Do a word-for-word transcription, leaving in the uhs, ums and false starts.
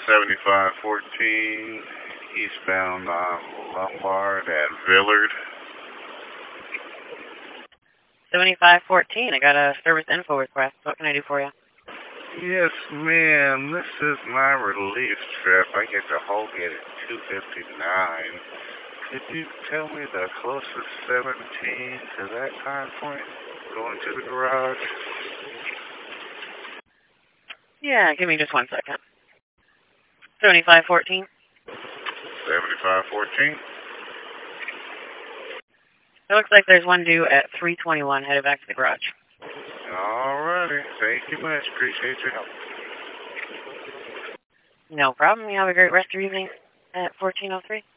seventy-five fourteen, eastbound on Lombard at Villard. seventy-five fourteen, I got a service info request. What can I do for you? Yes, ma'am. This is my relief trip. I get to Holgate at two fifty-nine. Could you tell me the closest seventeen to that time point going to the garage? Yeah, give me just one second. seventy-five fourteen. seventy-five fourteen. It looks like there's one due at three twenty-one headed back to the garage. Alrighty. Thank you much. Appreciate your help. No problem. You have a great rest of your evening at fourteen oh three.